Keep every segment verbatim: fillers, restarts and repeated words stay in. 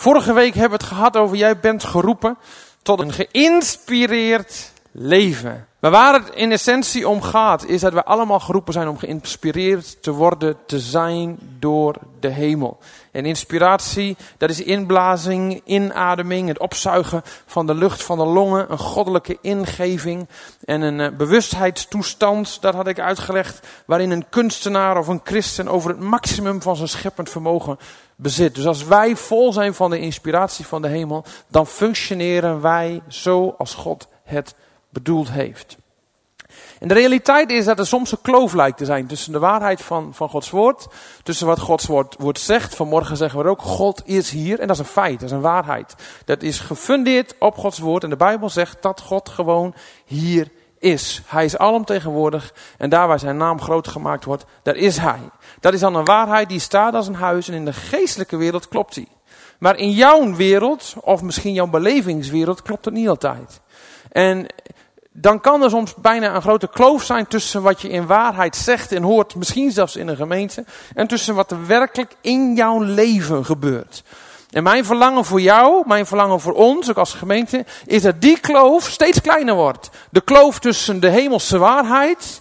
Vorige week hebben we het gehad over jij bent geroepen tot een geïnspireerd leven. Maar waar het in essentie om gaat, is dat we allemaal geroepen zijn om geïnspireerd te worden, te zijn door de hemel. En inspiratie, dat is inblazing, inademing, het opzuigen van de lucht van de longen, een goddelijke ingeving en een uh, bewustheidstoestand, dat had ik uitgelegd, waarin een kunstenaar of een christen over het maximum van zijn scheppend vermogen bezit. Dus als wij vol zijn van de inspiratie van de hemel, dan functioneren wij zo als God het bedoeld heeft. En de realiteit is dat er soms een kloof lijkt te zijn tussen de waarheid van, van Gods woord, tussen wat Gods woord, woord zegt. Vanmorgen zeggen we ook, God is hier. En dat is een feit, dat is een waarheid. Dat is gefundeerd op Gods woord. En de Bijbel zegt dat God gewoon hier is. Hij is alomtegenwoordig. En daar waar zijn naam groot gemaakt wordt, daar is hij. Dat is dan een waarheid die staat als een huis. En in de geestelijke wereld klopt die. Maar in jouw wereld, of misschien jouw belevingswereld, klopt het niet altijd. En dan kan er soms bijna een grote kloof zijn tussen wat je in waarheid zegt en hoort, misschien zelfs in een gemeente, en tussen wat er werkelijk in jouw leven gebeurt. En mijn verlangen voor jou, mijn verlangen voor ons, ook als gemeente, is dat die kloof steeds kleiner wordt. De kloof tussen de hemelse waarheid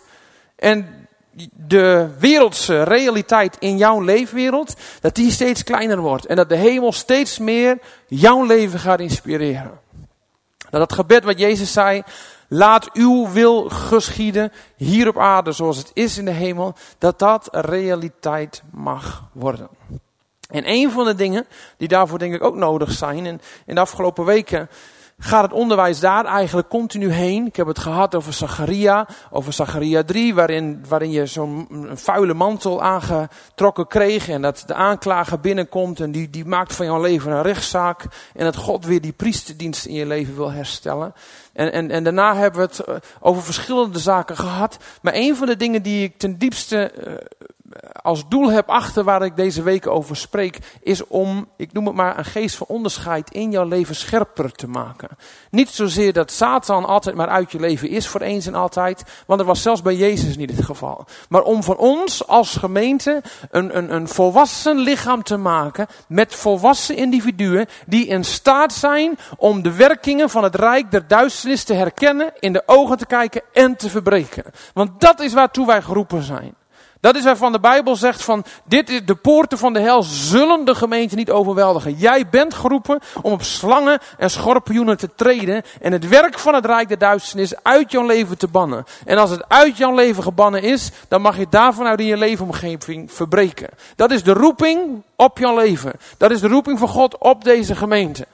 en de wereldse realiteit in jouw leefwereld, dat die steeds kleiner wordt. En dat de hemel steeds meer jouw leven gaat inspireren. Dat het gebed wat Jezus zei, laat uw wil geschieden hier op aarde zoals het is in de hemel, dat dat realiteit mag worden. En een van de dingen die daarvoor denk ik ook nodig zijn, en in de afgelopen weken gaat het onderwijs daar eigenlijk continu heen. Ik heb het gehad over Zacharia, over Zacharia drie, waarin, waarin je zo'n vuile mantel aangetrokken kreeg en dat de aanklager binnenkomt en die, die maakt van jouw leven een rechtszaak en dat God weer die priesterdienst in je leven wil herstellen. En, en, en daarna hebben we het over verschillende zaken gehad. Maar een van de dingen die ik ten diepste uh, als doel heb achter waar ik deze weken over spreek, is om, ik noem het maar, een geest van onderscheid in jouw leven scherper te maken. Niet zozeer dat Satan altijd maar uit je leven is voor eens en altijd, want dat was zelfs bij Jezus niet het geval. Maar om van ons als gemeente een, een, een volwassen lichaam te maken met volwassen individuen die in staat zijn om de werkingen van het rijk der duisternis te herkennen, in de ogen te kijken en te verbreken. Want dat is waartoe wij geroepen zijn. Dat is waarvan de Bijbel zegt van, dit is de poorten van de hel zullen de gemeente niet overweldigen. Jij bent geroepen om op slangen en schorpioenen te treden en het werk van het rijk der duisternis uit jouw leven te bannen. En als het uit jouw leven gebannen is, dan mag je daarvan uit in je leefomgeving verbreken. Dat is de roeping op jouw leven. Dat is de roeping van God op deze gemeente.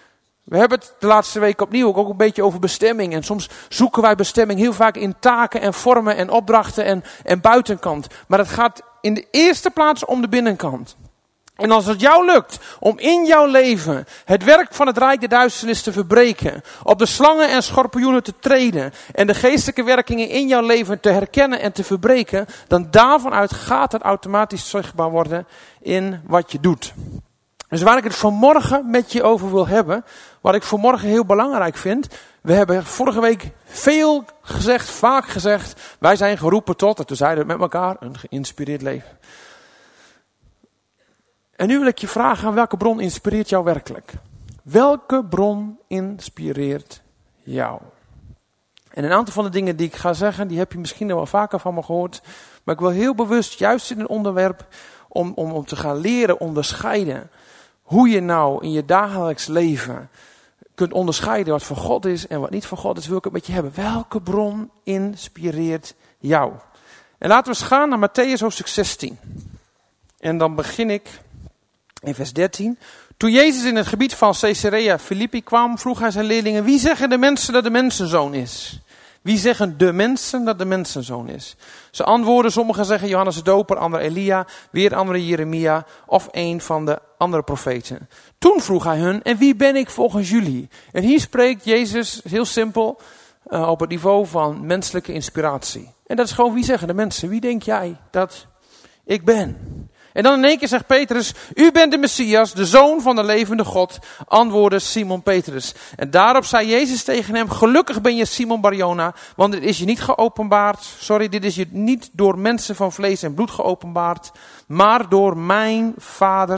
We hebben het de laatste week opnieuw ook een beetje over bestemming. En soms zoeken wij bestemming heel vaak in taken en vormen en opdrachten en, en buitenkant. Maar het gaat in de eerste plaats om de binnenkant. En als het jou lukt om in jouw leven het werk van het rijk der duisternis te verbreken, op de slangen en schorpioenen te treden en de geestelijke werkingen in jouw leven te herkennen en te verbreken, dan daarvan uit gaat het automatisch zichtbaar worden in wat je doet. Dus waar ik het vanmorgen met je over wil hebben, wat ik vanmorgen heel belangrijk vind. We hebben vorige week veel gezegd, vaak gezegd, wij zijn geroepen tot, en toen zeiden we met elkaar, een geïnspireerd leven. En nu wil ik je vragen, aan welke bron inspireert jou werkelijk? Welke bron inspireert jou? En een aantal van de dingen die ik ga zeggen, die heb je misschien wel vaker van me gehoord. Maar ik wil heel bewust, juist in een onderwerp, om, om, om te gaan leren onderscheiden hoe je nou in je dagelijks leven kunt onderscheiden wat van God is en wat niet van God is, wil ik het met je hebben. Welke bron inspireert jou? En laten we eens gaan naar Mattheüs hoofdstuk zestien. En dan begin ik in vers dertien. Toen Jezus in het gebied van Caesarea Philippi kwam, vroeg hij zijn leerlingen, wie zeggen de mensen dat de mensenzoon is? Wie zeggen de mensen dat de mensenzoon is? Ze antwoorden, sommigen zeggen Johannes de Doper, anderen Elia, weer anderen Jeremia of een van de andere profeten. Toen vroeg hij hun, en wie ben ik volgens jullie? En hier spreekt Jezus heel simpel uh, op het niveau van menselijke inspiratie. En dat is gewoon, wie zeggen de mensen? Wie denk jij dat ik ben? En dan in één keer zegt Petrus, u bent de Messias, de zoon van de levende God, antwoordde Simon Petrus. En daarop zei Jezus tegen hem, gelukkig ben je Simon Barjona, want dit is je niet geopenbaard, sorry, dit is je niet door mensen van vlees en bloed geopenbaard, maar door mijn Vader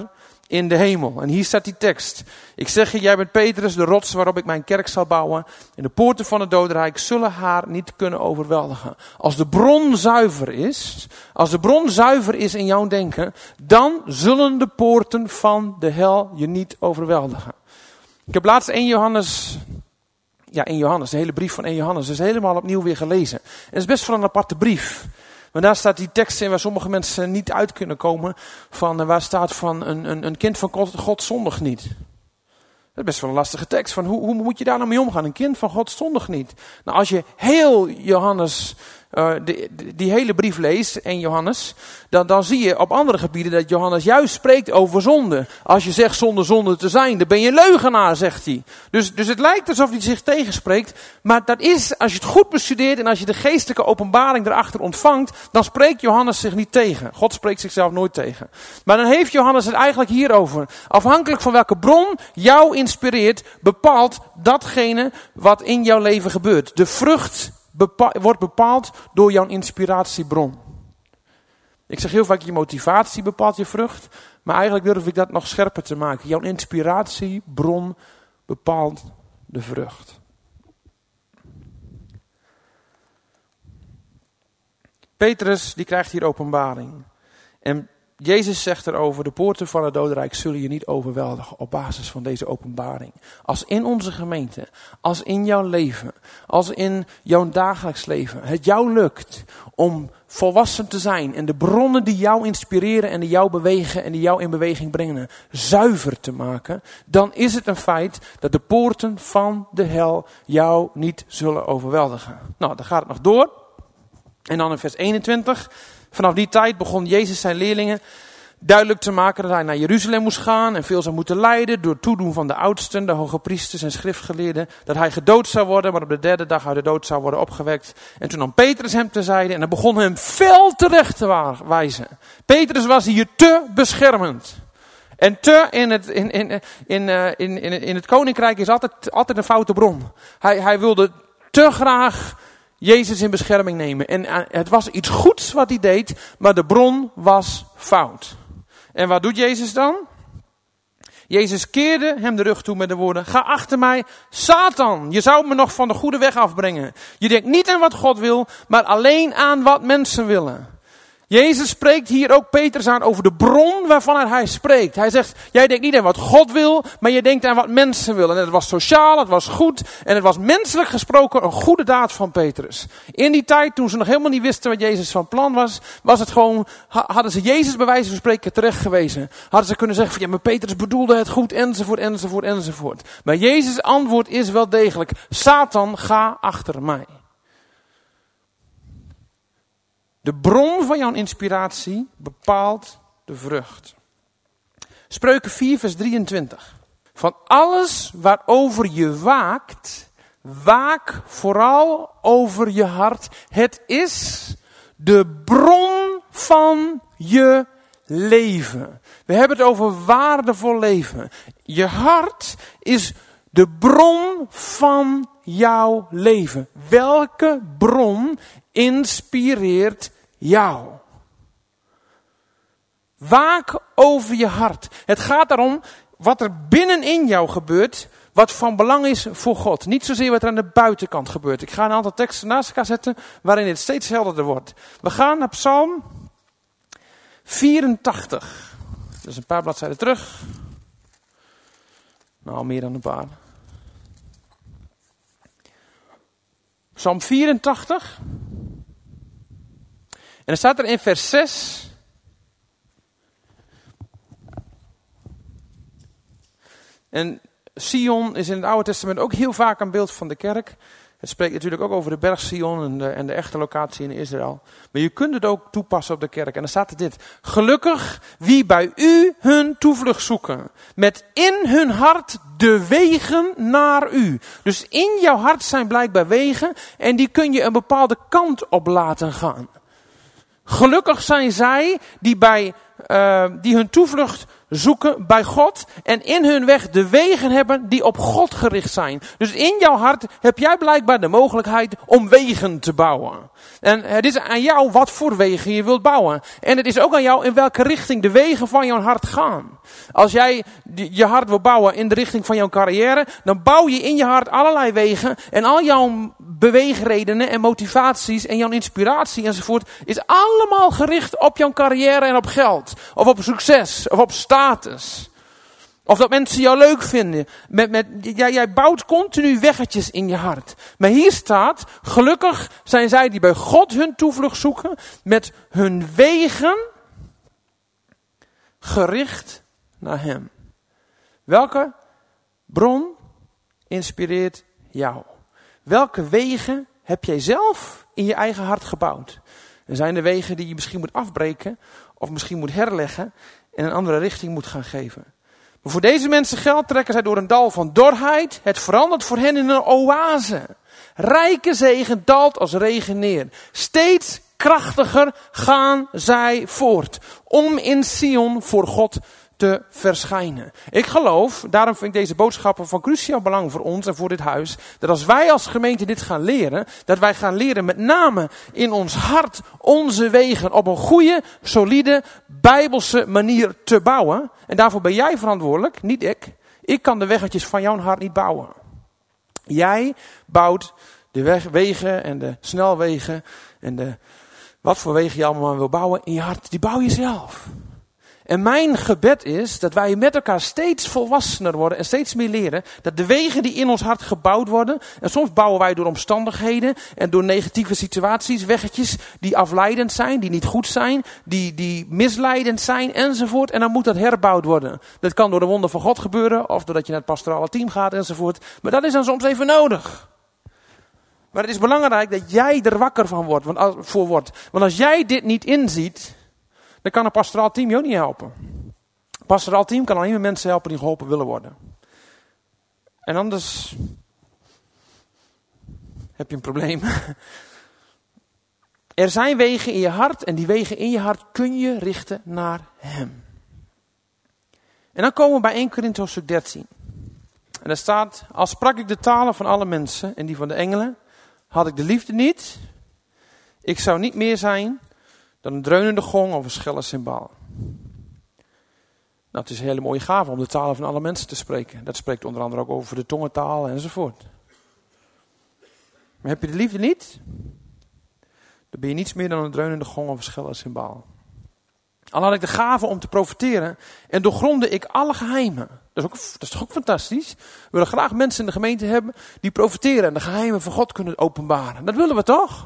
in de hemel. En hier staat die tekst. Ik zeg je, jij bent Petrus, de rots waarop ik mijn kerk zal bouwen. En de poorten van het dodenrijk zullen haar niet kunnen overweldigen. Als de bron zuiver is, als de bron zuiver is in jouw denken, dan zullen de poorten van de hel je niet overweldigen. Ik heb laatst één Johannes, ja één Johannes, de hele brief van één Johannes, dus helemaal opnieuw weer gelezen. En het is best wel een aparte brief. Maar daar staat die tekst in waar sommige mensen niet uit kunnen komen. Van, waar staat van een, een, een kind van God, God zondigt niet. Dat is best wel een lastige tekst. Van hoe, hoe moet je daar nou mee omgaan? Een kind van God zondigt niet. Nou, als je heel Johannes, uh, die, die hele brief leest, één Johannes, dan, dan zie je op andere gebieden dat Johannes juist spreekt over zonde. Als je zegt zonder zonde te zijn, dan ben je leugenaar, zegt hij. Dus, dus het lijkt alsof hij zich tegenspreekt. Maar dat is, als je het goed bestudeert en als je de geestelijke openbaring erachter ontvangt, dan spreekt Johannes zich niet tegen. God spreekt zichzelf nooit tegen. Maar dan heeft Johannes het eigenlijk hierover. Afhankelijk van welke bron jou inspireert, bepaalt datgene wat in jouw leven gebeurt. De vrucht bepa- wordt bepaald door jouw inspiratiebron. Ik zeg heel vaak, je motivatie bepaalt je vrucht. Maar eigenlijk durf ik dat nog scherper te maken. Jouw inspiratiebron bepaalt de vrucht. Petrus die krijgt hier openbaring. En Jezus zegt erover, de poorten van het dodenrijk zullen je niet overweldigen op basis van deze openbaring. Als in onze gemeente, als in jouw leven, als in jouw dagelijks leven het jou lukt om volwassen te zijn en de bronnen die jou inspireren en die jou bewegen en die jou in beweging brengen, zuiver te maken, dan is het een feit dat de poorten van de hel jou niet zullen overweldigen. Nou, dan gaat het nog door. En dan in vers eenentwintig... Vanaf die tijd begon Jezus zijn leerlingen duidelijk te maken dat hij naar Jeruzalem moest gaan en veel zou moeten lijden door toedoen van de oudsten, de hoge priesters en schriftgeleerden. Dat hij gedood zou worden, maar op de derde dag uit de dood zou worden opgewekt. En toen nam Petrus hem terzijde en hij begon hem fel terecht te wijzen. Petrus was hier te beschermend. En te in het, in, in, in, in, in, in het koninkrijk is altijd, altijd een foute bron. Hij, hij wilde te graag Jezus in bescherming nemen. En het was iets goeds wat hij deed, maar de bron was fout. En wat doet Jezus dan? Jezus keerde hem de rug toe met de woorden: ga achter mij, Satan, je zou me nog van de goede weg afbrengen. Je denkt niet aan wat God wil, maar alleen aan wat mensen willen. Jezus spreekt hier ook Petrus aan over de bron waarvan hij spreekt. Hij zegt, jij denkt niet aan wat God wil, maar je denkt aan wat mensen willen. En het was sociaal, het was goed en het was menselijk gesproken een goede daad van Petrus. In die tijd, toen ze nog helemaal niet wisten wat Jezus van plan was, was het gewoon, hadden ze Jezus bij wijze van spreken terecht gewezen. Hadden ze kunnen zeggen van, ja, maar Petrus bedoelde het goed, enzovoort, enzovoort, enzovoort. Maar Jezus' antwoord is wel degelijk: Satan, ga achter mij. De bron van jouw inspiratie bepaalt de vrucht. Spreuken vier vers drieëntwintig. Van alles waarover je waakt, waak vooral over je hart. Het is de bron van je leven. We hebben het over waardevol leven. Je hart is de bron van jouw leven. Welke bron inspireert jou? Waak over je hart. Het gaat erom wat er binnenin jou gebeurt, wat van belang is voor God. Niet zozeer wat er aan de buitenkant gebeurt. Ik ga een aantal teksten naast elkaar zetten waarin het steeds helderder wordt. We gaan naar Psalm vierentachtig. Dus een paar bladzijden terug. Nou, meer dan een paar. Psalm vierentachtig. En dan staat er in vers zes. En Sion is in het Oude Testament ook heel vaak een beeld van de kerk. Het spreekt natuurlijk ook over de berg Sion en de, en de echte locatie in Israël. Maar je kunt het ook toepassen op de kerk. En dan staat er dit: gelukkig wie bij u hun toevlucht zoeken. Met in hun hart de wegen naar u. Dus in jouw hart zijn blijkbaar wegen en die kun je een bepaalde kant op laten gaan. Gelukkig zijn zij die, bij, uh, die hun toevlucht zoeken bij God en in hun weg de wegen hebben die op God gericht zijn. Dus in jouw hart heb jij blijkbaar de mogelijkheid om wegen te bouwen. En het is aan jou wat voor wegen je wilt bouwen. En het is ook aan jou in welke richting de wegen van jouw hart gaan. Als jij je hart wil bouwen in de richting van jouw carrière, dan bouw je in je hart allerlei wegen. En al jouw beweegredenen en motivaties en jouw inspiratie enzovoort is allemaal gericht op jouw carrière en op geld. Of op succes, of op status. Of dat mensen jou leuk vinden. Met, met, jij, jij bouwt continu weggetjes in je hart. Maar hier staat, gelukkig zijn zij die bij God hun toevlucht zoeken, met hun wegen gericht naar hem. Welke bron inspireert jou? Welke wegen heb jij zelf in je eigen hart gebouwd? Er zijn de wegen die je misschien moet afbreken, of misschien moet herleggen en een andere richting moet gaan geven. Maar voor deze mensen geldt, trekken zij door een dal van dorheid. Het verandert voor hen in een oase. Rijke zegen daalt als regen neer. Steeds krachtiger gaan zij voort. Om in Sion voor God te verschijnen. Ik geloof, daarom vind ik deze boodschappen van cruciaal belang voor ons en voor dit huis. Dat als wij als gemeente dit gaan leren. Dat wij gaan leren met name in ons hart onze wegen op een goede, solide, bijbelse manier te bouwen. En daarvoor ben jij verantwoordelijk, niet ik. Ik kan de weggetjes van jouw hart niet bouwen. Jij bouwt de weg, wegen en de snelwegen en de wat voor wegen je allemaal wil bouwen in je hart. Die bouw je zelf. En mijn gebed is dat wij met elkaar steeds volwassener worden en steeds meer leren. Dat de wegen die in ons hart gebouwd worden. En soms bouwen wij door omstandigheden en door negatieve situaties weggetjes die afleidend zijn, die niet goed zijn, die, die misleidend zijn enzovoort. En dan moet dat herbouwd worden. Dat kan door de wonder van God gebeuren of doordat je naar het pastorale team gaat enzovoort. Maar dat is dan soms even nodig. Maar het is belangrijk dat jij er wakker van wordt, want als, voor wordt. Want als jij dit niet inziet, dan kan een pastoraal team je ook niet helpen. Een pastoraal team kan alleen maar mensen helpen die geholpen willen worden. En anders heb je een probleem. Er zijn wegen in je hart en die wegen in je hart kun je richten naar hem. En dan komen we bij eerste Korintiërs hoofdstuk dertien. En daar staat, als sprak ik de talen van alle mensen en die van de engelen, had ik de liefde niet, ik zou niet meer zijn dan een dreunende gong of een schelle cymbaal. Nou, het is een hele mooie gave om de talen van alle mensen te spreken. Dat spreekt onder andere ook over de tongentaal enzovoort. Maar heb je de liefde niet, dan ben je niets meer dan een dreunende gong of een schelle cymbaal. Al had ik de gave om te profeteren en doorgronde ik alle geheimen. Dat is, ook, dat is toch ook fantastisch? We willen graag mensen in de gemeente hebben die profeteren en de geheimen van God kunnen openbaren. Dat willen we toch?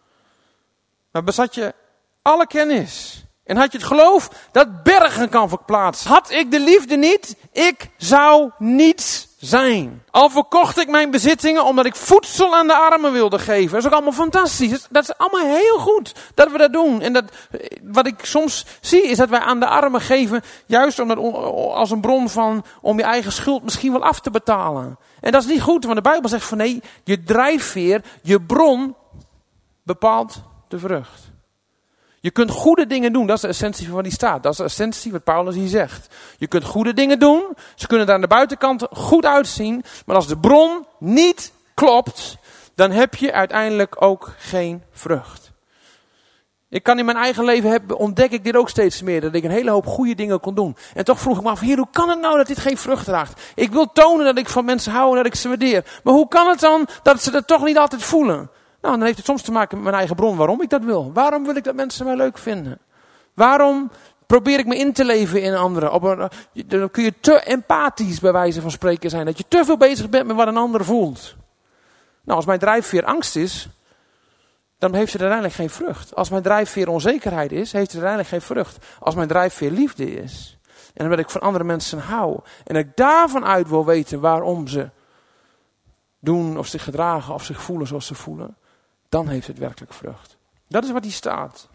Maar bezat je alle kennis en had je het geloof dat bergen kan verplaatsen. Had ik de liefde niet, ik zou niets zijn. Al verkocht ik mijn bezittingen omdat ik voedsel aan de armen wilde geven. Dat is ook allemaal fantastisch. Dat is allemaal heel goed dat we dat doen. En dat, wat ik soms zie is dat wij aan de armen geven, juist omdat, als een bron van om je eigen schuld misschien wel af te betalen. En dat is niet goed, want de Bijbel zegt van nee, je drijfveer, je bron bepaalt de vrucht. Je kunt goede dingen doen, dat is de essentie van wat die staat. Dat is de essentie wat Paulus hier zegt. Je kunt goede dingen doen, ze kunnen er aan de buitenkant goed uitzien. Maar als de bron niet klopt, dan heb je uiteindelijk ook geen vrucht. Ik kan in mijn eigen leven, hebben, ontdek ik dit ook steeds meer, dat ik een hele hoop goede dingen kon doen. En toch vroeg ik me af, Heer, hoe kan het nou dat dit geen vrucht draagt? Ik wil tonen dat ik van mensen hou en dat ik ze waardeer. Maar hoe kan het dan dat ze dat toch niet altijd voelen? Nou, dan heeft het soms te maken met mijn eigen bron, waarom ik dat wil. Waarom wil ik dat mensen mij leuk vinden? Waarom probeer ik me in te leven in anderen? Op een, dan kun je te empathisch bij wijze van spreken zijn. Dat je te veel bezig bent met wat een ander voelt. Nou, als mijn drijfveer angst is, dan heeft het uiteindelijk geen vrucht. Als mijn drijfveer onzekerheid is, heeft het uiteindelijk geen vrucht. Als mijn drijfveer liefde is, en omdat ik van andere mensen hou, en dat ik daarvan uit wil weten waarom ze doen of zich gedragen of zich voelen zoals ze voelen, dan heeft het werkelijk vrucht. Dat is wat hier staat.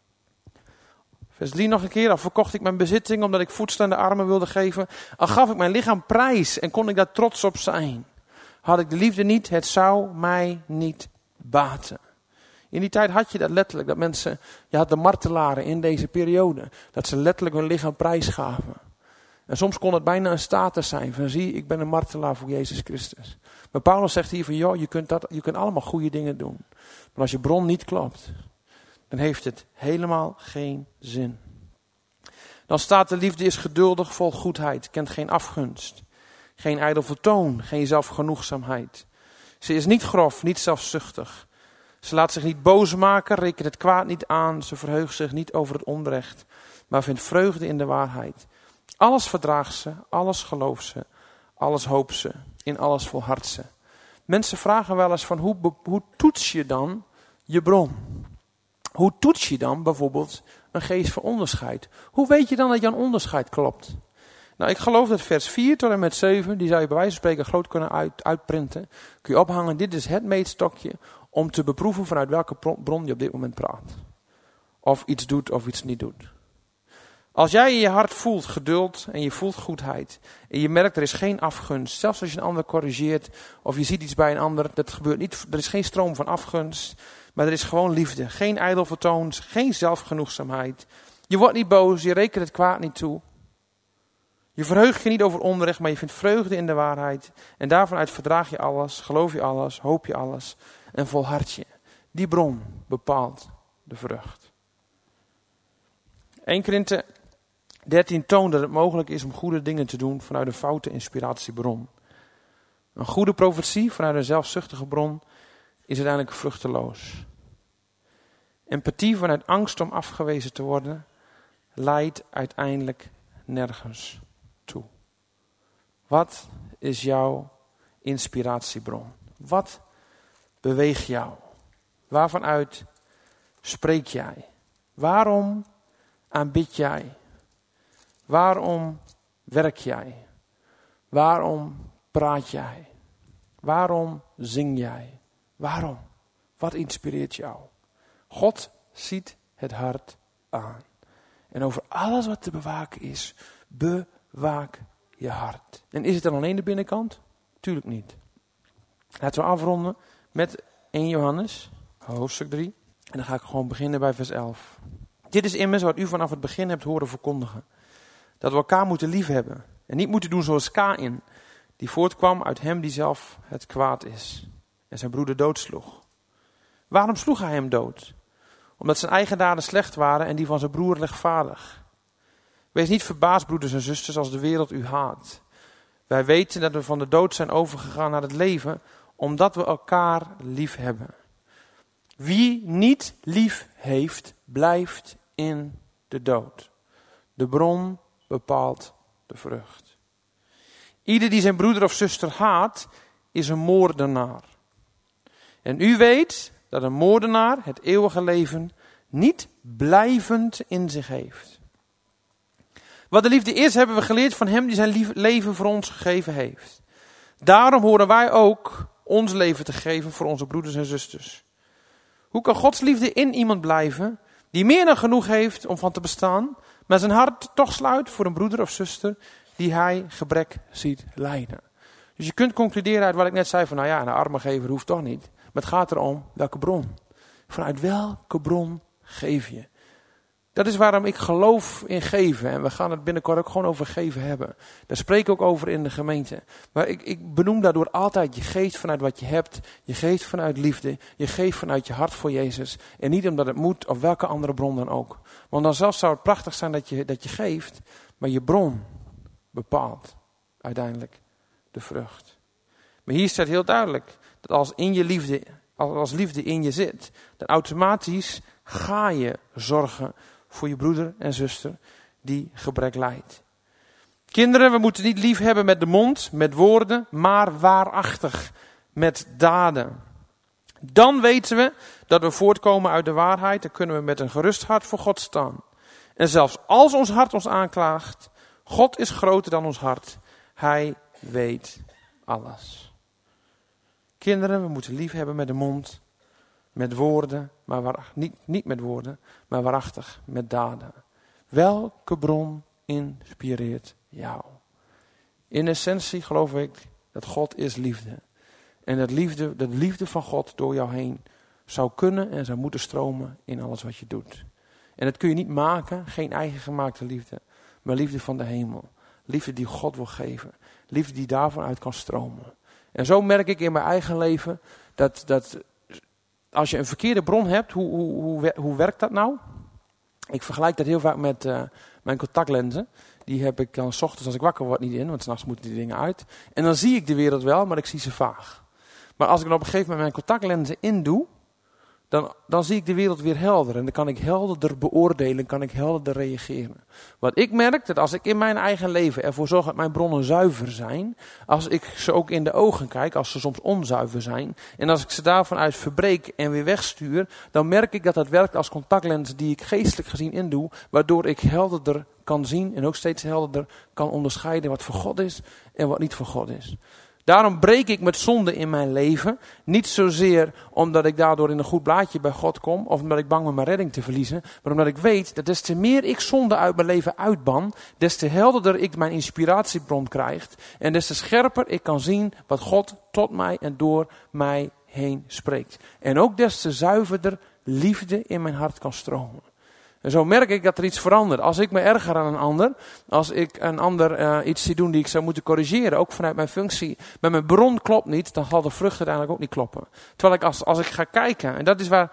Vers drie nog een keer. Al verkocht ik mijn bezitting omdat ik voedsel aan de armen wilde geven. Al gaf ik mijn lichaam prijs en kon ik daar trots op zijn. Had ik de liefde niet, het zou mij niet baten. In die tijd had je dat letterlijk. Dat mensen, je had de martelaren in deze periode. Dat ze letterlijk hun lichaam prijs gaven. En soms kon het bijna een status zijn van zie, ik ben een martelaar voor Jezus Christus. Maar Paulus zegt hier van joh, je kunt, dat, je kunt allemaal goede dingen doen. Maar als je bron niet klopt, dan heeft het helemaal geen zin. Dan staat de liefde is geduldig, vol goedheid, kent geen afgunst. Geen ijdel vertoon, geen zelfgenoegzaamheid. Ze is niet grof, niet zelfzuchtig. Ze laat zich niet boos maken, rekent het kwaad niet aan. Ze verheugt zich niet over het onrecht, maar vindt vreugde in de waarheid. Alles verdraagt ze, alles gelooft ze, alles hoopt ze, in alles volhardt ze. Mensen vragen wel eens van hoe, hoe toets je dan je bron? Hoe toets je dan bijvoorbeeld een geest van onderscheid? Hoe weet je dan dat jouw onderscheid klopt? Nou, ik geloof dat vers vier tot en met zeven, die zou je bij wijze van spreken groot kunnen uit, uitprinten. Kun je ophangen, dit is het meetstokje om te beproeven vanuit welke bron je op dit moment praat. Of iets doet of iets niet doet. Als jij in je hart voelt geduld en je voelt goedheid. En je merkt er is geen afgunst. Zelfs als je een ander corrigeert of je ziet iets bij een ander. Dat gebeurt niet. Er is geen stroom van afgunst. Maar er is gewoon liefde. Geen ijdel vertoon. Geen zelfgenoegzaamheid. Je wordt niet boos. Je rekent het kwaad niet toe. Je verheugt je niet over onrecht. Maar je vindt vreugde in de waarheid. En daarvanuit verdraag je alles. Geloof je alles. Hoop je alles. En volhard je. Die bron bepaalt de vrucht. Eerste Korinthe dertien toont dat het mogelijk is om goede dingen te doen vanuit een foute inspiratiebron. Een goede profetie vanuit een zelfzuchtige bron is uiteindelijk vruchteloos. Empathie vanuit angst om afgewezen te worden leidt uiteindelijk nergens toe. Wat is jouw inspiratiebron? Wat beweegt jou? Waarvanuit spreek jij? Waarom aanbid jij? Waarom werk jij? Waarom praat jij? Waarom zing jij? Waarom? Wat inspireert jou? God ziet het hart aan. En over alles wat te bewaken is, bewaak je hart. En is het dan alleen de binnenkant? Tuurlijk niet. Laten we afronden met eerste Johannes, hoofdstuk drie. En dan ga ik gewoon beginnen bij vers elf. Dit is immers wat u vanaf het begin hebt horen verkondigen. Dat we elkaar moeten liefhebben. En niet moeten doen zoals Kaïn, die voortkwam uit hem die zelf het kwaad is. En zijn broeder doodsloeg. Waarom sloeg hij hem dood? Omdat zijn eigen daden slecht waren en die van zijn broer rechtvaardig. Wees niet verbaasd, broeders en zusters, als de wereld u haat. Wij weten dat we van de dood zijn overgegaan naar het leven, omdat we elkaar lief hebben. Wie niet lief heeft, blijft in de dood. De bron bepaalt de vrucht. Ieder die zijn broeder of zuster haat, is een moordenaar. En u weet dat een moordenaar het eeuwige leven niet blijvend in zich heeft. Wat de liefde is, hebben we geleerd van hem die zijn leven voor ons gegeven heeft. Daarom horen wij ook ons leven te geven voor onze broeders en zusters. Hoe kan Gods liefde in iemand blijven die meer dan genoeg heeft om van te bestaan, maar zijn hart toch sluit voor een broeder of zuster die hij gebrek ziet lijden? Dus je kunt concluderen uit wat ik net zei van nou ja, een arme gever hoeft toch niet. Maar het gaat erom welke bron. Vanuit welke bron geef je? Dat is waarom ik geloof in geven. En we gaan het binnenkort ook gewoon over geven hebben. Daar spreek ik ook over in de gemeente. Maar ik, ik benoem daardoor altijd, je geeft vanuit wat je hebt. Je geeft vanuit liefde. Je geeft vanuit je hart voor Jezus. En niet omdat het moet of welke andere bron dan ook. Want dan zelfs zou het prachtig zijn dat je, dat je geeft. Maar je bron bepaalt uiteindelijk de vrucht. Maar hier staat heel duidelijk dat als, in je liefde, als liefde in je zit, dan automatisch ga je zorgen voor je broeder en zuster die gebrek lijdt. Kinderen, we moeten niet lief hebben met de mond, met woorden, maar waarachtig met daden. Dan weten we dat we voortkomen uit de waarheid. Dan kunnen we met een gerust hart voor God staan. En zelfs als ons hart ons aanklaagt, God is groter dan ons hart. Hij weet alles. Kinderen, we moeten lief hebben met de mond, met woorden, maar waar, niet, niet met woorden, maar waarachtig met daden. Welke bron inspireert jou? In essentie geloof ik dat God is liefde. En dat liefde, dat liefde van God door jou heen zou kunnen en zou moeten stromen in alles wat je doet. En dat kun je niet maken, geen eigen gemaakte liefde, maar liefde van de hemel. Liefde die God wil geven. Liefde die daarvan uit kan stromen. En zo merk ik in mijn eigen leven dat, dat als je een verkeerde bron hebt, hoe, hoe, hoe, hoe werkt dat nou? Ik vergelijk dat heel vaak met uh, mijn contactlenzen. Die heb ik dan 's ochtends als ik wakker word niet in, want 's nachts moeten die dingen uit. En dan zie ik de wereld wel, maar ik zie ze vaag. Maar als ik dan op een gegeven moment mijn contactlenzen indoe, dan, dan zie ik de wereld weer helder. En dan kan ik helderder beoordelen, kan ik helderder reageren. Wat ik merk, dat als ik in mijn eigen leven ervoor zorg dat mijn bronnen zuiver zijn, als ik ze ook in de ogen kijk, als ze soms onzuiver zijn, en als ik ze daarvan uit verbreek en weer wegstuur, dan merk ik dat dat werkt als contactlens die ik geestelijk gezien indoe, waardoor ik helderder kan zien en ook steeds helderder kan onderscheiden wat voor God is en wat niet voor God is. Daarom breek ik met zonde in mijn leven. Niet zozeer omdat ik daardoor in een goed blaadje bij God kom. Of omdat ik bang ben mijn redding te verliezen. Maar omdat ik weet dat des te meer ik zonde uit mijn leven uitban. Des te helderder ik mijn inspiratiebron krijg. En des te scherper ik kan zien wat God tot mij en door mij heen spreekt. En ook des te zuiverder liefde in mijn hart kan stromen. En zo merk ik dat er iets verandert. Als ik me erger aan een ander, als ik een ander uh, iets zie doen die ik zou moeten corrigeren, ook vanuit mijn functie, maar mijn bron klopt niet, dan zal de vrucht uiteindelijk ook niet kloppen. Terwijl ik als, als ik ga kijken, en dat is waar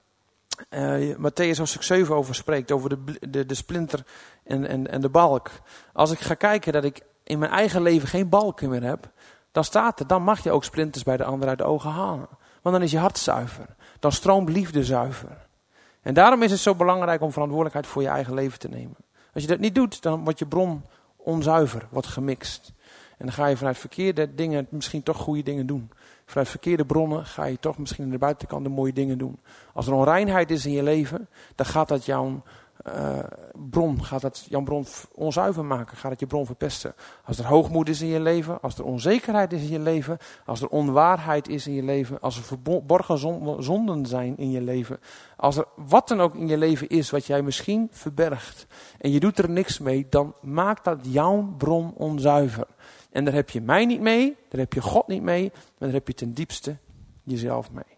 uh, Mattheüs hoofdstuk zeven over spreekt, over de, de, de splinter en, en, en de balk. Als ik ga kijken dat ik in mijn eigen leven geen balken meer heb, dan staat er, dan mag je ook splinters bij de ander uit de ogen halen. Want dan is je hart zuiver. Dan stroomt liefde zuiver. En daarom is het zo belangrijk om verantwoordelijkheid voor je eigen leven te nemen. Als je dat niet doet, dan wordt je bron onzuiver, wordt gemixt. En dan ga je vanuit verkeerde dingen misschien toch goede dingen doen. Vanuit verkeerde bronnen ga je toch misschien aan de buitenkant de mooie dingen doen. Als er onreinheid is in je leven, dan gaat dat jouw uh, bron, gaat dat jouw bron onzuiver maken. Gaat het je bron verpesten. Als er hoogmoed is in je leven, als er onzekerheid is in je leven, als er onwaarheid is in je leven, als er verborgen zonden zijn in je leven, als er wat dan ook in je leven is wat jij misschien verbergt en je doet er niks mee, dan maakt dat jouw bron onzuiver. En daar heb je mij niet mee, daar heb je God niet mee, maar daar heb je ten diepste jezelf mee.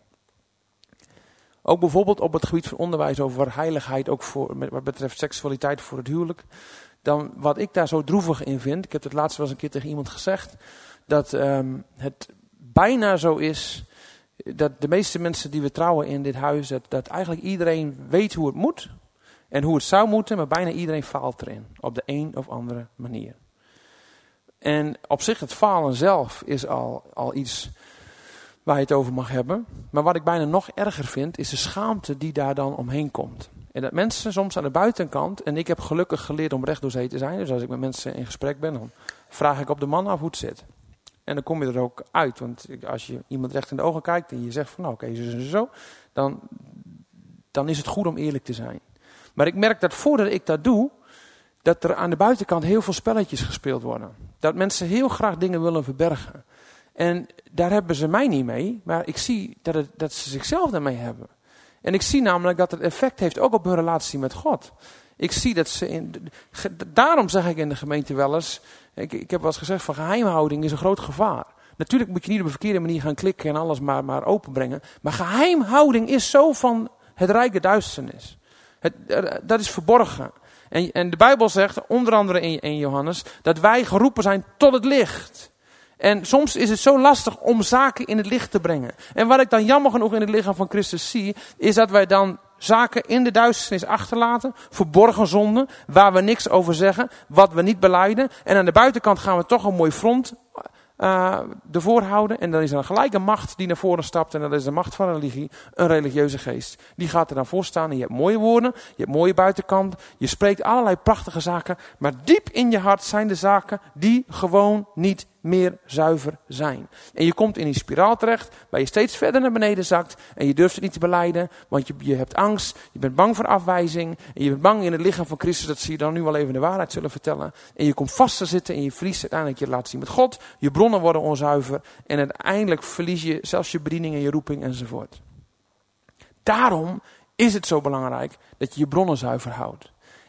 Ook bijvoorbeeld op het gebied van onderwijs over heiligheid, ook voor, wat betreft seksualiteit voor het huwelijk. Dan wat ik daar zo droevig in vind, ik heb het laatst wel eens een keer tegen iemand gezegd, dat um, het bijna zo is dat de meeste mensen die we trouwen in dit huis, dat, dat eigenlijk iedereen weet hoe het moet en hoe het zou moeten, maar bijna iedereen faalt erin, op de een of andere manier. En op zich het falen zelf is al, al iets waar je het over mag hebben. Maar wat ik bijna nog erger vind, is de schaamte die daar dan omheen komt. En dat mensen soms aan de buitenkant, en ik heb gelukkig geleerd om recht door zee te zijn. Dus als ik met mensen in gesprek ben, dan vraag ik op de man af hoe het zit. En dan kom je er ook uit. Want als je iemand recht in de ogen kijkt en je zegt van nou oké, okay, zo en zo. Dan, dan is het goed om eerlijk te zijn. Maar ik merk dat voordat ik dat doe, dat er aan de buitenkant heel veel spelletjes gespeeld worden. Dat mensen heel graag dingen willen verbergen. En daar hebben ze mij niet mee, maar ik zie dat, het, dat ze zichzelf daarmee hebben. En ik zie namelijk dat het effect heeft ook op hun relatie met God. Ik zie dat ze in, daarom zeg ik in de gemeente wel eens, ik, ik heb wel eens gezegd van geheimhouding is een groot gevaar. Natuurlijk moet je niet op een verkeerde manier gaan klikken en alles maar, maar openbrengen. Maar geheimhouding is zo van het rijke duisternis. Het, dat is verborgen. En, en de Bijbel zegt, onder andere in, in Johannes, dat wij geroepen zijn tot het licht. En soms is het zo lastig om zaken in het licht te brengen. En wat ik dan jammer genoeg in het lichaam van Christus zie, is dat wij dan zaken in de duisternis achterlaten, verborgen zonden, waar we niks over zeggen, wat we niet belijden. En aan de buitenkant gaan we toch een mooi front uh, ervoor houden. En dan is er een gelijke macht die naar voren stapt. En dat is de macht van religie, een religieuze geest. Die gaat er dan voor staan en je hebt mooie woorden, je hebt mooie buitenkant. Je spreekt allerlei prachtige zaken. Maar diep in je hart zijn de zaken die gewoon niet meer zuiver zijn. En je komt in die spiraal terecht, waar je steeds verder naar beneden zakt. En je durft het niet te belijden, want je, je hebt angst. Je bent bang voor afwijzing. En je bent bang in het lichaam van Christus dat ze je dan nu wel even de waarheid zullen vertellen. En je komt vast te zitten en je verliest uiteindelijk je relatie met God. Je bronnen worden onzuiver. En uiteindelijk verlies je zelfs je bediening en je roeping enzovoort. Daarom is het zo belangrijk dat je je bronnen zuiver houdt.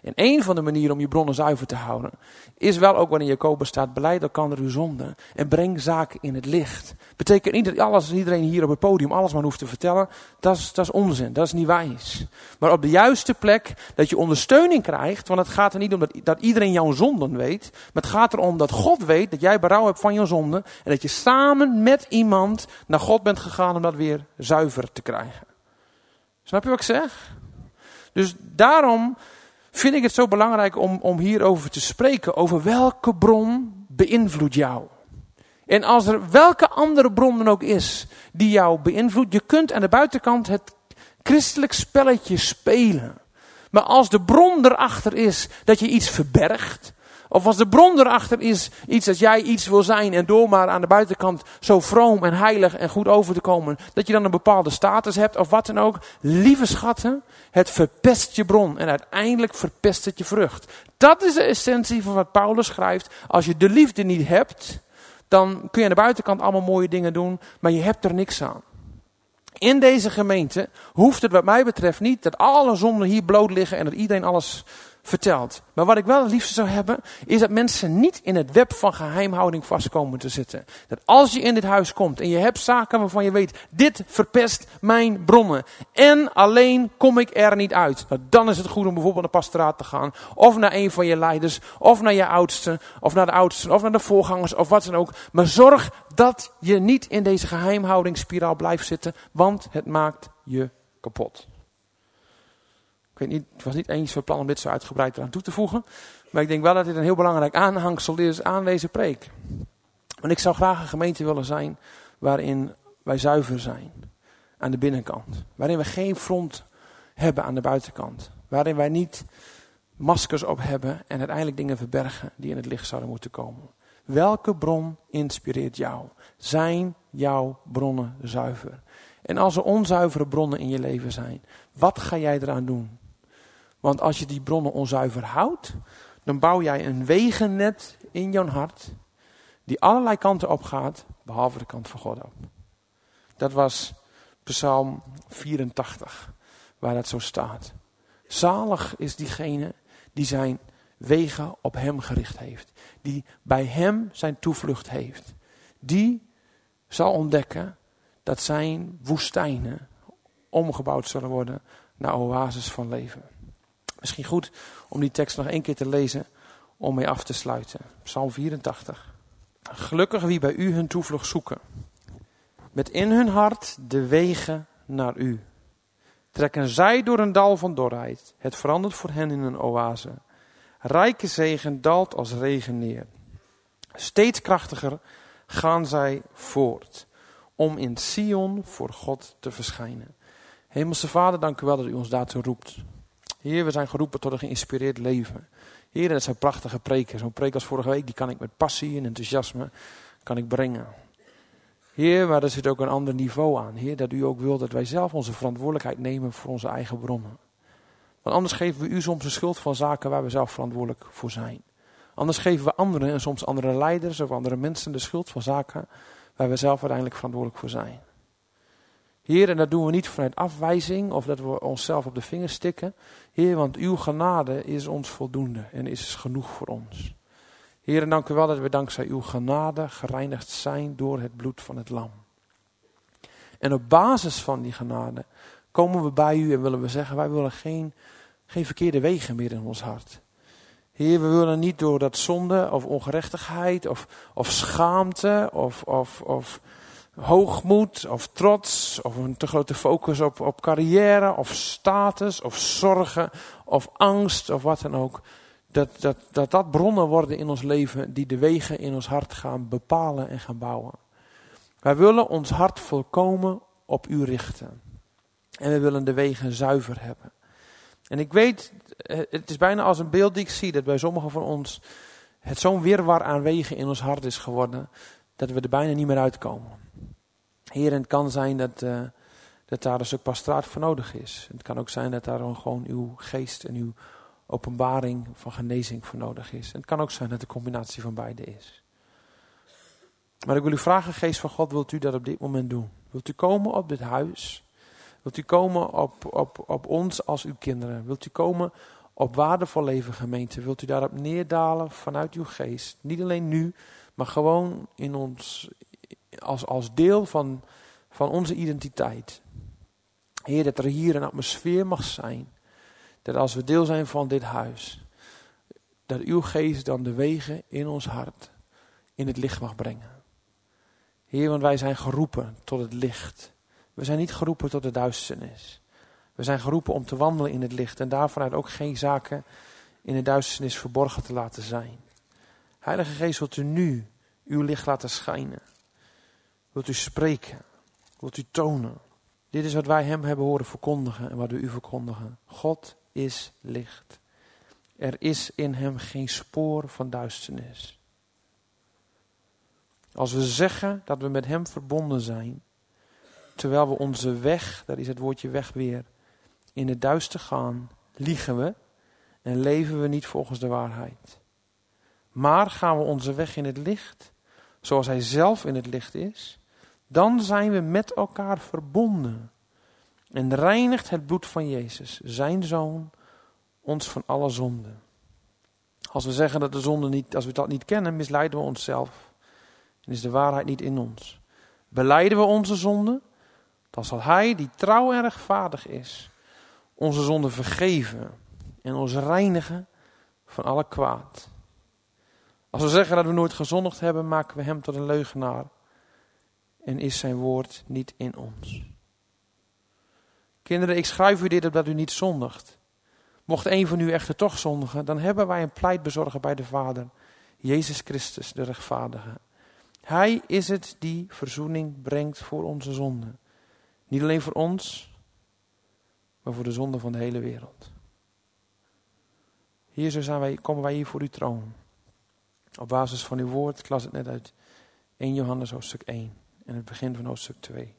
En een van de manieren om je bronnen zuiver te houden, is wel ook wanneer Jacobus staat, belijd elkander uw zonde en breng zaken in het licht. Betekent niet dat alles, iedereen hier op het podium alles maar hoeft te vertellen. Dat is, dat is onzin, dat is niet wijs. Maar op de juiste plek, dat je ondersteuning krijgt, want het gaat er niet om dat, dat iedereen jouw zonden weet. Maar het gaat erom dat God weet dat jij berouw hebt van je zonden. En dat je samen met iemand naar God bent gegaan om dat weer zuiver te krijgen. Snap je wat ik zeg? Dus daarom vind ik het zo belangrijk om, om hierover te spreken. Over welke bron beïnvloedt jou. En als er welke andere bron dan ook is die jou beïnvloedt. Je kunt aan de buitenkant het christelijk spelletje spelen. Maar als de bron erachter is dat je iets verbergt. Of als de bron erachter is iets dat jij iets wil zijn en door maar aan de buitenkant zo vroom en heilig en goed over te komen. Dat je dan een bepaalde status hebt of wat dan ook. Lieve schatten, het verpest je bron en uiteindelijk verpest het je vrucht. Dat is de essentie van wat Paulus schrijft. Als je de liefde niet hebt, dan kun je aan de buitenkant allemaal mooie dingen doen, maar je hebt er niks aan. In deze gemeente hoeft het wat mij betreft niet dat alle zonden hier bloot liggen en dat iedereen alles vertelt. Maar wat ik wel het liefste zou hebben, is dat mensen niet in het web van geheimhouding vastkomen te zitten. Dat als je in dit huis komt en je hebt zaken waarvan je weet, dit verpest mijn bronnen. En alleen kom ik er niet uit. Nou, dan is het goed om bijvoorbeeld naar pastoraat te gaan. Of naar een van je leiders, of naar je oudsten, of naar de oudsten, of naar de voorgangers, of wat dan ook. Maar zorg dat je niet in deze geheimhoudingsspiraal blijft zitten, want het maakt je kapot. Ik weet niet, het was niet eens van plan om dit zo uitgebreid eraan toe te voegen. Maar ik denk wel dat dit een heel belangrijk aanhangsel is aan deze preek. Want ik zou graag een gemeente willen zijn waarin wij zuiver zijn. Aan de binnenkant. Waarin we geen front hebben aan de buitenkant. Waarin wij niet maskers op hebben en uiteindelijk dingen verbergen die in het licht zouden moeten komen. Welke bron inspireert jou? Zijn jouw bronnen zuiver? En als er onzuivere bronnen in je leven zijn, wat ga jij eraan doen? Want als je die bronnen onzuiver houdt, dan bouw jij een wegennet in jouw hart, die allerlei kanten op gaat, behalve de kant van God op. Dat was Psalm vierentachtig, waar dat zo staat. Zalig is diegene die zijn wegen op hem gericht heeft. Die bij hem zijn toevlucht heeft. Die zal ontdekken dat zijn woestijnen omgebouwd zullen worden naar oases van leven. Misschien goed om die tekst nog één keer te lezen om mee af te sluiten. Psalm vierentachtig. Gelukkig wie bij u hun toevlucht zoeken. Met in hun hart de wegen naar u. Trekken zij door een dal van dorheid. Het verandert voor hen in een oase. Rijke zegen daalt als regen neer. Steeds krachtiger gaan zij voort. Om in Sion voor God te verschijnen. Hemelse Vader, dank u wel dat u ons daartoe roept. Heer, we zijn geroepen tot een geïnspireerd leven. Heer, dat zijn prachtige preken. Zo'n preek als vorige week, die kan ik met passie en enthousiasme kan ik brengen. Heer, maar er zit ook een ander niveau aan. Heer, dat u ook wilt dat wij zelf onze verantwoordelijkheid nemen voor onze eigen bronnen. Want anders geven we u soms de schuld van zaken waar we zelf verantwoordelijk voor zijn. Anders geven we anderen en soms andere leiders of andere mensen de schuld van zaken waar we zelf uiteindelijk verantwoordelijk voor zijn. Heer, en dat doen we niet vanuit afwijzing of dat we onszelf op de vingers stikken. Heer, want uw genade is ons voldoende en is genoeg voor ons. Heer, en dank u wel dat we dankzij uw genade gereinigd zijn door het bloed van het lam. En op basis van die genade komen we bij u en willen we zeggen, wij willen geen, geen verkeerde wegen meer in ons hart. Heer, we willen niet door dat zonde of ongerechtigheid of, of schaamte of, of, of hoogmoed of trots of een te grote focus op, op carrière of status of zorgen of angst of wat dan ook. Dat, dat, dat dat bronnen worden in ons leven die de wegen in ons hart gaan bepalen en gaan bouwen. Wij willen ons hart volkomen op u richten. En we willen de wegen zuiver hebben. En ik weet, het is bijna als een beeld die ik zie, dat bij sommigen van ons het zo'n wirwar aan wegen in ons hart is geworden, dat we er bijna niet meer uitkomen. Heer, en het kan zijn dat, uh, dat daar een stuk pastoraat voor nodig is. Het kan ook zijn dat daar gewoon uw geest en uw openbaring van genezing voor nodig is. En het kan ook zijn dat de combinatie van beide is. Maar ik wil u vragen, geest van God, wilt u dat op dit moment doen? Wilt u komen op dit huis? Wilt u komen op, op, op ons als uw kinderen? Wilt u komen op waardevol leven gemeente. Wilt u daarop neerdalen vanuit uw geest. Niet alleen nu, maar gewoon in ons, als, als deel van, van onze identiteit. Heer, dat er hier een atmosfeer mag zijn. Dat als we deel zijn van dit huis, dat uw geest dan de wegen in ons hart in het licht mag brengen. Heer, want wij zijn geroepen tot het licht. We zijn niet geroepen tot de duisternis. We zijn geroepen om te wandelen in het licht en daarvanuit ook geen zaken in de duisternis verborgen te laten zijn. Heilige Geest, wilt u nu uw licht laten schijnen? Wilt u spreken? Wilt u tonen? Dit is wat wij hem hebben horen verkondigen en wat we u verkondigen. God is licht. Er is in hem geen spoor van duisternis. Als we zeggen dat we met hem verbonden zijn, terwijl we onze weg, dat is het woordje weg weer, in het duister gaan, liegen we en leven we niet volgens de waarheid. Maar gaan we onze weg in het licht, zoals hij zelf in het licht is, dan zijn we met elkaar verbonden. En reinigt het bloed van Jezus, zijn Zoon, ons van alle zonde. Als we zeggen dat de zonde niet, als we dat niet kennen, misleiden we onszelf. En is de waarheid niet in ons. Belijden we onze zonde, dan zal hij, die trouw en rechtvaardig is, onze zonde vergeven en ons reinigen van alle kwaad. Als we zeggen dat we nooit gezondigd hebben, maken we hem tot een leugenaar en is zijn woord niet in ons. Kinderen, ik schrijf u dit opdat u niet zondigt. Mocht een van u echter toch zondigen, dan hebben wij een pleitbezorger bij de Vader, Jezus Christus, de rechtvaardige. Hij is het die verzoening brengt voor onze zonden. Niet alleen voor ons, maar voor de zonde van de hele wereld. Hier zo zijn wij, komen wij hier voor uw troon. Op basis van uw woord, ik las het net uit eerste Johannes hoofdstuk één en het begin van hoofdstuk twee.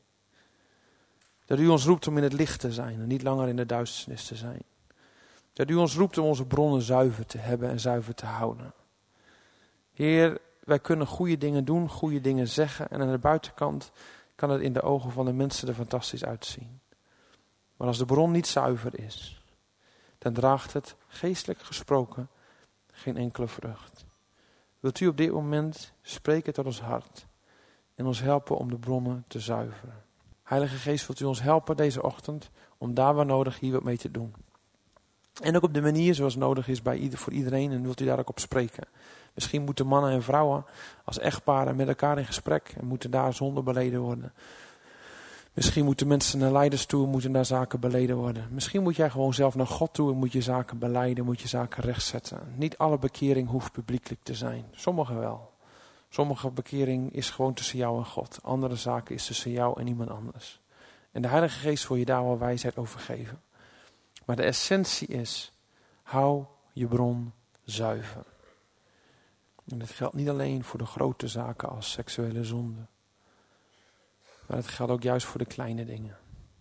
Dat u ons roept om in het licht te zijn en niet langer in de duisternis te zijn. Dat u ons roept om onze bronnen zuiver te hebben en zuiver te houden. Heer, wij kunnen goede dingen doen, goede dingen zeggen en aan de buitenkant kan het in de ogen van de mensen er fantastisch uitzien. Maar als de bron niet zuiver is, dan draagt het, geestelijk gesproken, geen enkele vrucht. Wilt u op dit moment spreken tot ons hart en ons helpen om de bronnen te zuiveren. Heilige Geest, wilt u ons helpen deze ochtend om daar waar nodig hier wat mee te doen. En ook op de manier zoals nodig is bij ieder, voor iedereen en wilt u daar ook op spreken. Misschien moeten mannen en vrouwen als echtparen met elkaar in gesprek en moeten daar zonden beleden worden. Misschien moeten mensen naar leiders toe en moeten daar zaken beleden worden. Misschien moet jij gewoon zelf naar God toe en moet je zaken belijden, moet je zaken rechtzetten. Niet alle bekering hoeft publiekelijk te zijn. Sommige wel. Sommige bekering is gewoon tussen jou en God. Andere zaken is tussen jou en iemand anders. En de Heilige Geest wil je daar wel wijsheid over geven. Maar de essentie is, hou je bron zuiver. En dit geldt niet alleen voor de grote zaken als seksuele zonde. Maar het geldt ook juist voor de kleine dingen.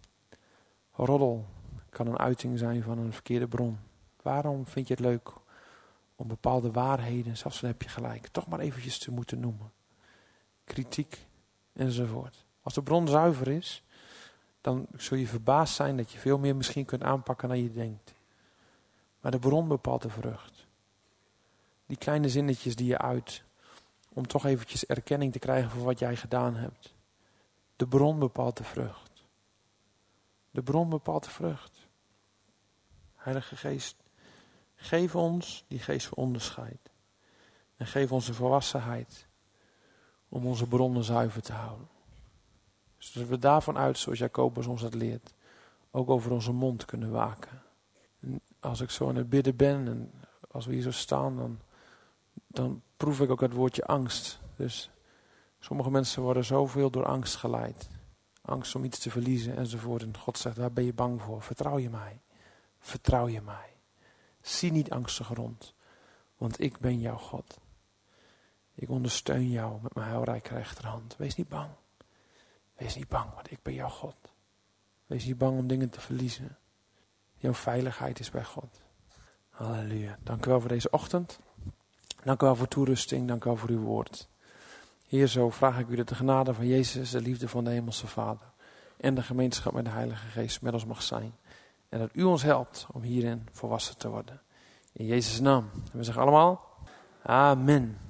Roddel kan een uiting zijn van een verkeerde bron. Waarom vind je het leuk om bepaalde waarheden, zelfs dan heb je gelijk, toch maar eventjes te moeten noemen? Kritiek enzovoort. Als de bron zuiver is, dan zul je verbaasd zijn dat je veel meer misschien kunt aanpakken dan je denkt. Maar de bron bepaalt de vrucht. Die kleine zinnetjes die je uit, om toch eventjes erkenning te krijgen voor wat jij gedaan hebt. De bron bepaalt de vrucht. De bron bepaalt de vrucht. Heilige Geest, geef ons die geest van onderscheid. En geef ons de volwassenheid om onze bronnen zuiver te houden. Zodat we daarvan uit, zoals Jacobus ons dat leert, ook over onze mond kunnen waken. En als ik zo aan het bidden ben en als we hier zo staan, dan, dan proef ik ook het woordje angst. Dus sommige mensen worden zoveel door angst geleid. Angst om iets te verliezen enzovoort. En God zegt, waar ben je bang voor? Vertrouw je mij. Vertrouw je mij. Zie niet angstig rond. Want ik ben jouw God. Ik ondersteun jou met mijn heilrijke rechterhand. Wees niet bang. Wees niet bang, want ik ben jouw God. Wees niet bang om dingen te verliezen. Jouw veiligheid is bij God. Halleluja. Dank u wel voor deze ochtend. Dank u wel voor toerusting. Dank u wel voor uw woord. Heer, zo vraag ik u dat de genade van Jezus, de liefde van de Hemelse Vader en de gemeenschap met de Heilige Geest met ons mag zijn. En dat u ons helpt om hierin volwassen te worden. In Jezus' naam. En we zeggen allemaal, amen.